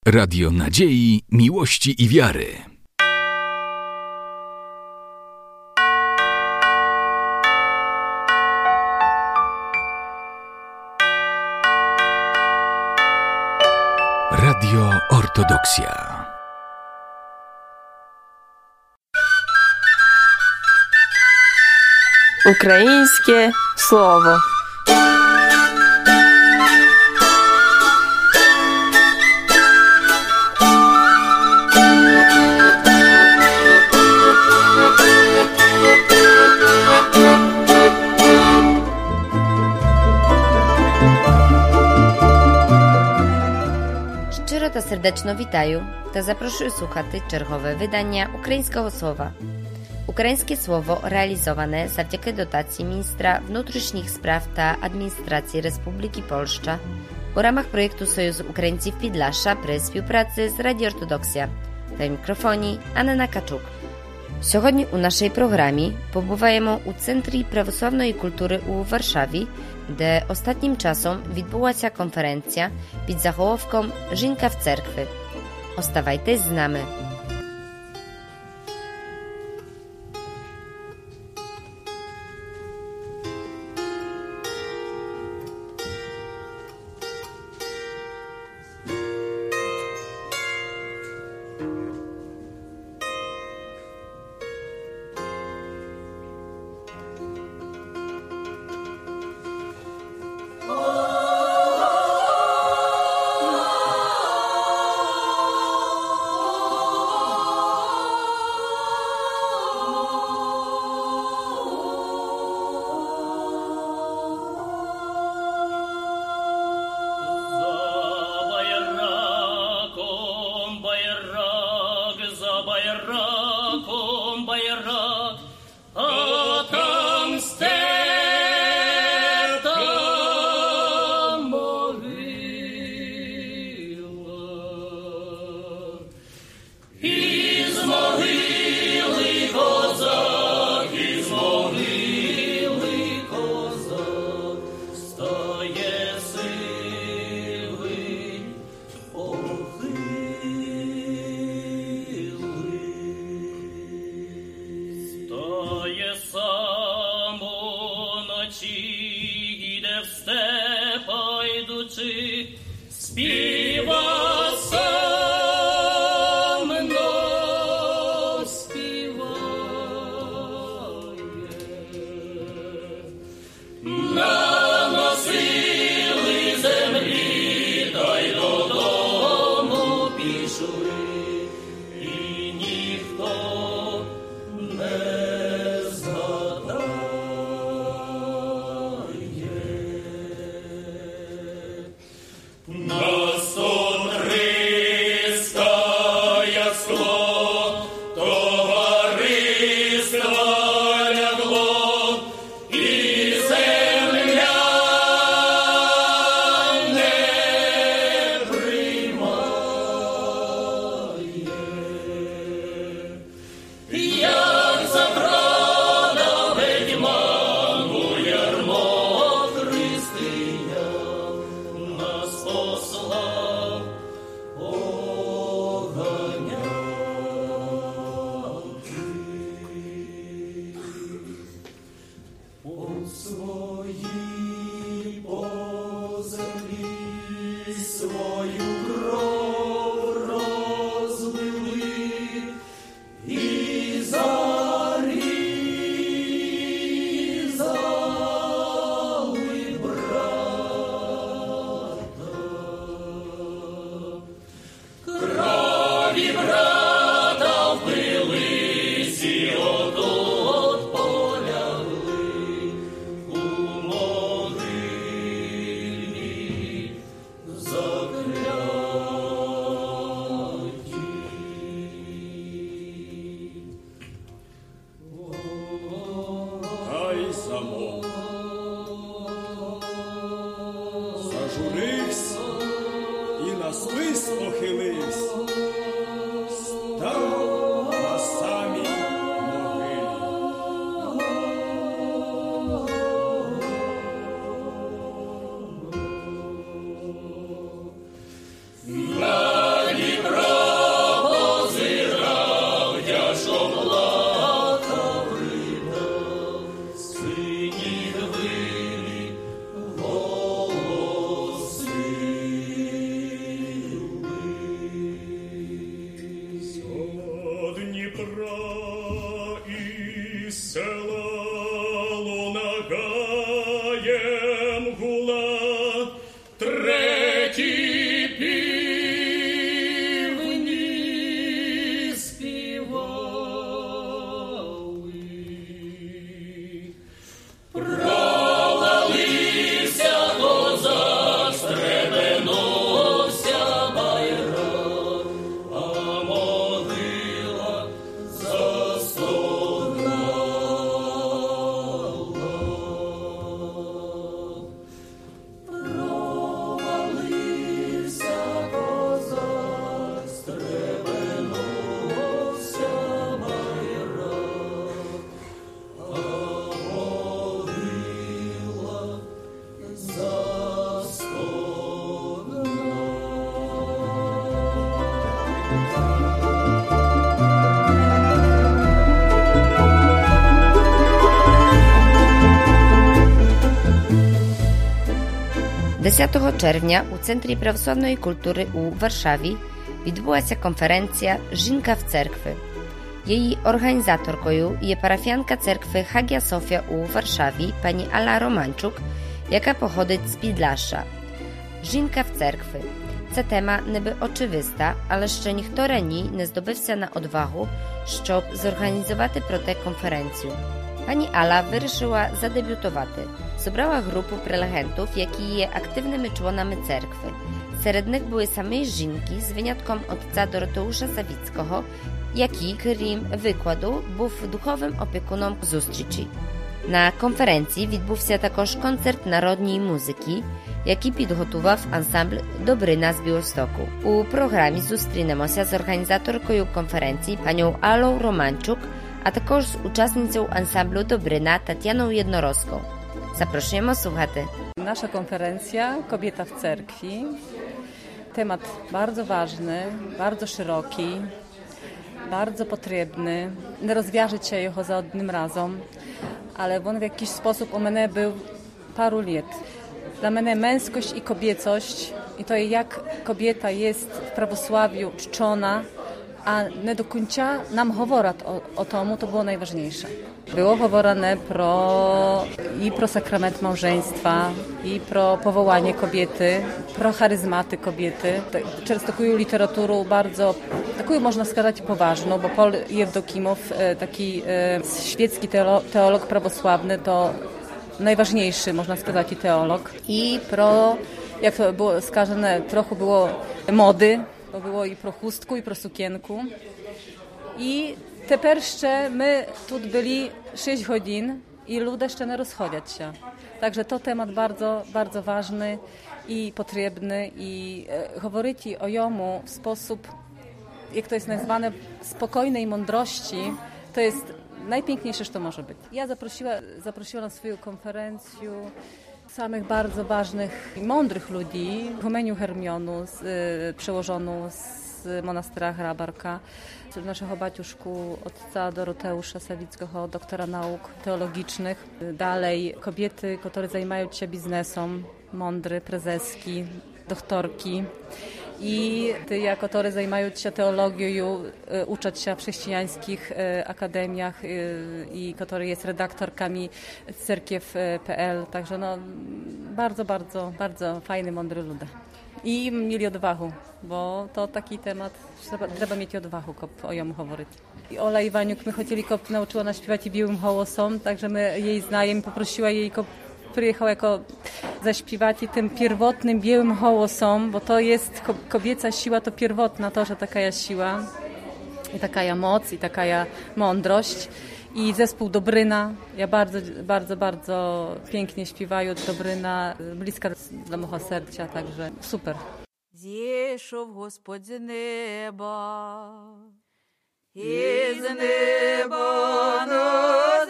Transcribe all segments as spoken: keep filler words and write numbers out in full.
Radio nadziei, miłości i wiary. Radio Ortodoksja. Українське слово. Щиро та сердечно вітаю та запрошую слухати чергове видання українського слова. Українське слово реалізоване завдяки дотації міністра внутрішніх справ та адміністрації Республіки Польща у рамах проєкту Союзу Українців Підляшша при співпраці з Радіо Ортодоксія. Та в мікрофоні Анна Качук. Сьогодні у нашій програмі побуваємо у Центрі православної культури у Варшаві, де останнім часом відбулася конференція під заголовком «Жінка в церкві». Оставайтесь з нами. Nos десятого червня у Центрі православної культури у Варшаві відбулася конференція «Жінка в церкві». Її організаторкою є парафіянка церкви Hagia Sophia у Варшаві пані Ala Romanczuk, яка походить з Підляшша. Жінка в церкві – це тема ніби очевиста, але ще ніхто раніше не здобився на odwagу, щоб зорганізувати про те конференцію. Pani Ala вирішила задебютувати. Зібрала групу прелегентів, які є активними членами церкви. Серед них були самі жінки, з винятком отця Доротеusza Sawickiego, який, крім викладу, був духовим опікуном зустрічі. На конференції відбувся також концерт народної музики, який підготував ансамбль «Добрина» з Білостоку. У програмі зустрінемося з організаторкою конференції пані Аллою Romanczuk, a також з учасницею ансамблю «Добрина» Tatianą Jednoroską. Zapraszamy słuchać. Nasza konferencja Kobieta w cerkwi. Temat bardzo ważny, bardzo szeroki, bardzo potrzebny. Nie rozwiąże się jego za jednym razem, ale on w jakiś sposób u mnie był paru lat. Dla mnie męskość i kobiecość i to jak kobieta jest w prawosławiu czczona, a nie do końca nam говорять o, o tomu, to było najważniejsze. Było говорone pro, i pro sakrament małżeństwa, i pro powołanie kobiety, pro charyzmaty kobiety. Często taką literaturę bardzo, taką można сказать poważną, bo Paul Jewdokimow, taki świecki teolog, teolog prawosławny, to najważniejszy, można сказать, teolog. I pro, jak to było сказane, trochę było mody, bo było i pro chustku, i pro sukienku. I tepер jeszcze my tu byli sześć godzin i ludzie jeszcze nie rozchodzą się. Także to temat bardzo, bardzo ważny i potrzebny i e, mówić o jomu w sposób, jak to jest nazwane, spokojnej mądrości, to jest najpiękniejsze, co może być. Ja zaprosiła, zaprosiła na swoją konferencję samych bardzo ważnych i mądrych ludzi, Humeniu Hermionu, z, y, przełożoną z monastera Hrabarka, naszego baciuszku, otca Doroteusza Sawickiego, doktora nauk teologicznych. Dalej kobiety, które zajmują się biznesem, mądre, prezeski, doktorki. I te, które zajmują się teologią, uczą się w chrześcijańskich akademiach i które jest redaktorkami cerkiew kropka pe el. Także no, bardzo, bardzo, bardzo fajny, mądry ludzie. I mieli odwagę, bo to taki temat, trzeba, trzeba mieć odwagę, kop o jemu mówić. I Ola Iwaniuk, my chcieli, kop nauczyła nas śpiewać i białym hołosem, także my jej znajemy, poprosiła jej, kop przyjechała jako zaśpiewać i tym pierwotnym białym hołosem, bo to jest kobieca siła, to pierwotna to, że taka siła i taka moc i taka mądrość. I zespół Dobryna, ja bardzo, bardzo, bardzo pięknie śpiewają Dobryna, bliska dla mojego serca, także super. Zjeszów Господь z nieba, i z nieba na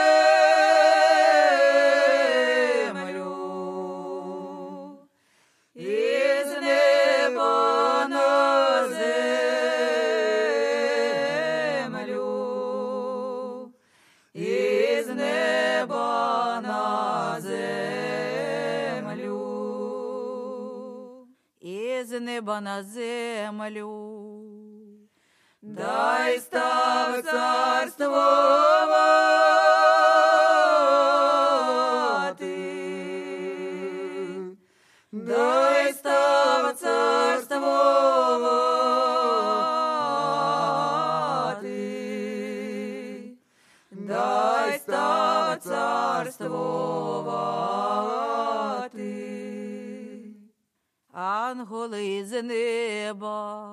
землю, i z nieba na землю, i z nieba na землю, i z nieba na землю. Дай став царствувати, дай став царствувати, дай став царствувати. Ангели з неба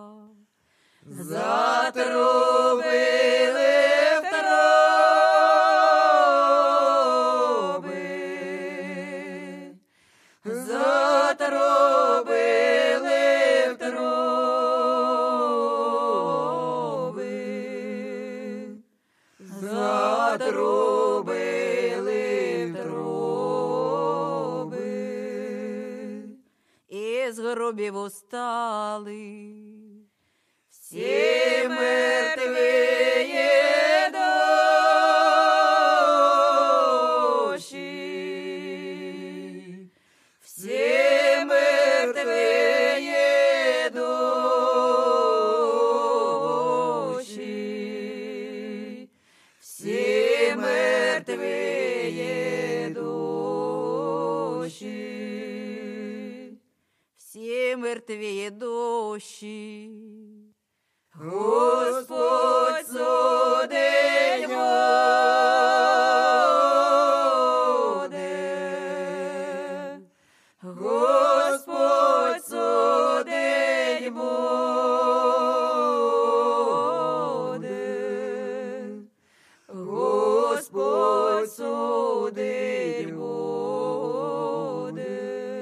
затрубили в труби, затрубили в труби, затрубили в труби, і з гробів устали всі твої душі. Господь судить буде, Господь судить буде, Господь судить буде.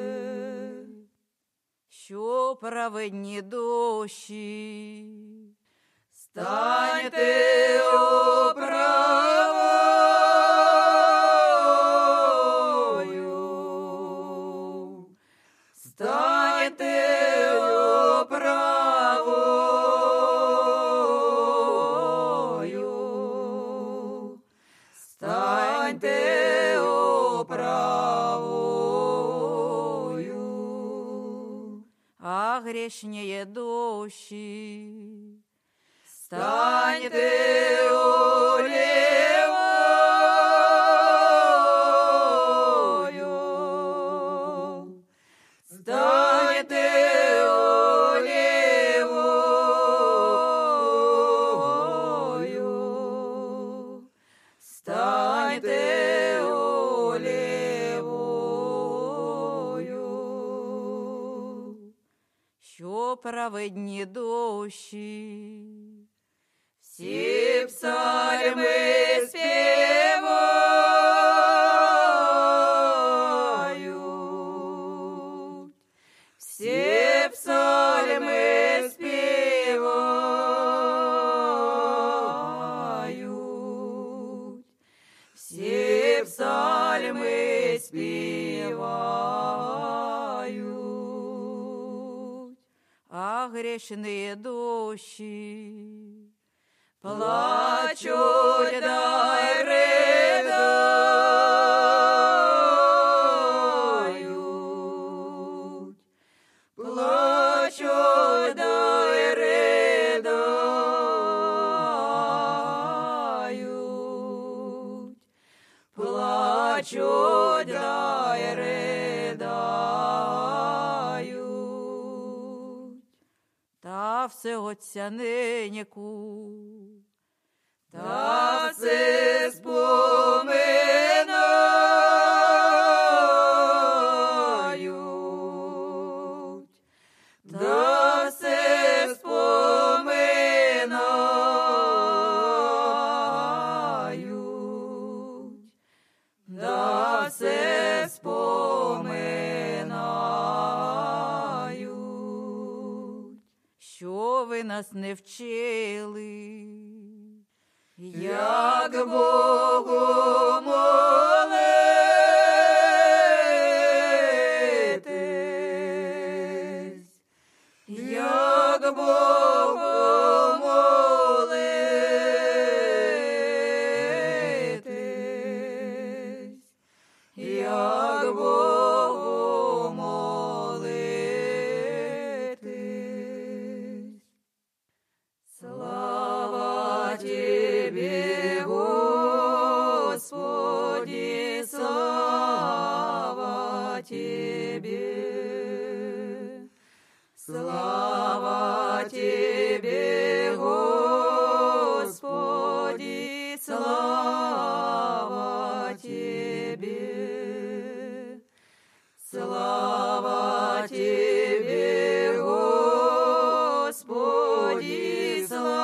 Що праведні душі, станьте оправою, станьте оправою, станьте оправою, а грішні душі, станьте олівою, станьте олівою, станьте олівою, що праведні душі, всі псальми співають, всі псальми співають, всі псальми співають, а грішні душі, плачуть да й ридають, плачуть да й ридають, плачуть да й ридають, та все отця ниніку, та все споминають, та все споминають, та все споминають, що ви нас не вчили, як Богу молитись, як Богу молитись, як Богу молитись. Слава Тебе, Господи, слава Тебе, слава Тебе, Господи, слава Тебе, слава Тебе, Господи,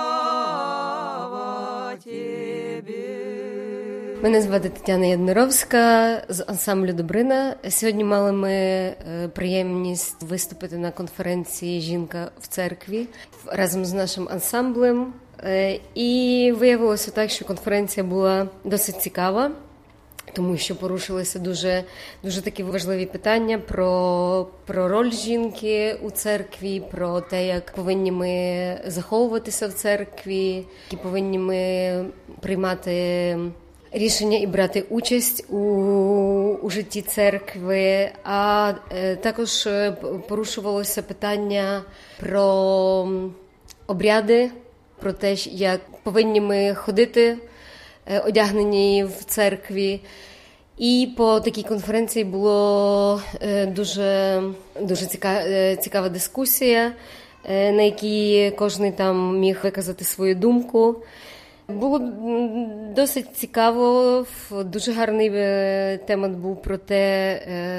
слава Тебе. Мене звати Тетяна Ядмировська з ансамблю «Добрина». Сьогодні мали ми е, приємність виступити на конференції «Жінка в церкві» разом з нашим ансамблем. Е, і виявилося так, що конференція була досить цікава, тому що порушилися дуже, дуже такі важливі питання про, про роль жінки у церкві, про те, як повинні ми заховуватися в церкві, які повинні ми приймати рішення і брати участь у, у житті церкви, а е, також порушувалося питання про обряди, про те, як повинні ми ходити е, одягнені в церкві. І по такій конференції було дуже, дуже цікава, цікава дискусія, на якій кожен там міг виказати свою думку. Було досить цікаво, дуже гарний темат був про те,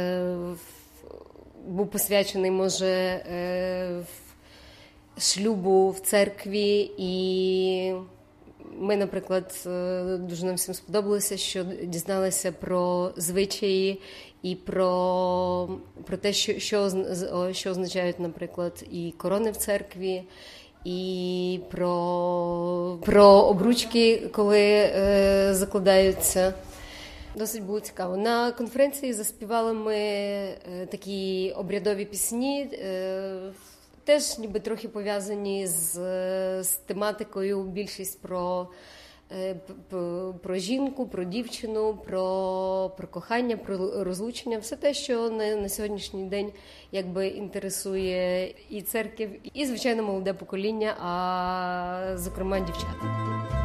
був посвячений, може, шлюбу в церкві, і ми, наприклад, дуже нам всім сподобалося, що дізналися про звичаї і про, про те, що, що, що означають, наприклад, і корони в церкві, і про, про обручки, коли е, закладаються. Досить було цікаво. На конференції заспівали ми е, такі обрядові пісні, е, теж ніби трохи пов'язані з, з тематикою, більшість про, е, про жінку, про дівчину, про, про кохання, про розлучення. Все те, що на, на сьогоднішній день якби інтересує і церкву, і, звичайно, молоде покоління, а, зокрема, дівчата.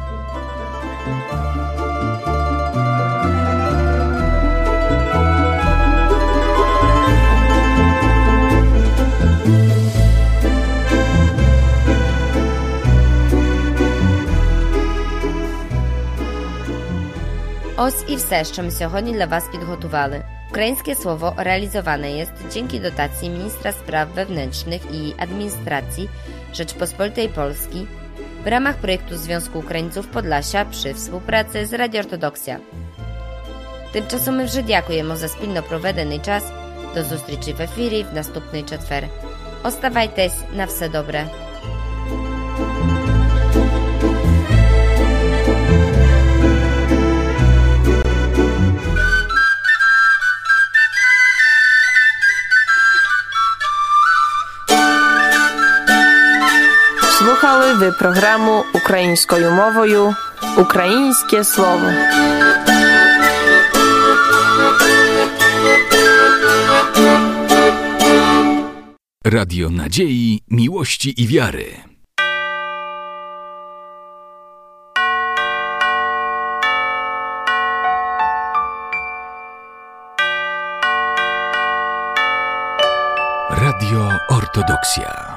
Ось і все, що ми сьогодні для Was підготували. Українське слово realizowane jest dzięki dotacji Ministra Spraw Wewnętrznych i Administracji Rzeczpospolitej Polski w ramach projektu Związku Українців Podlasia przy współpracy z Radio Ortodoksja. Тимчасом ми вже дякуємо за спільно проведений час. До зустрічі в ефірі в наступний четвер. Оставайтесь, на все добре. Слухали ви програму українською мовою «Українське слово». Radio Nadziei, Miłości i Wiary. Radio Ortodoksja.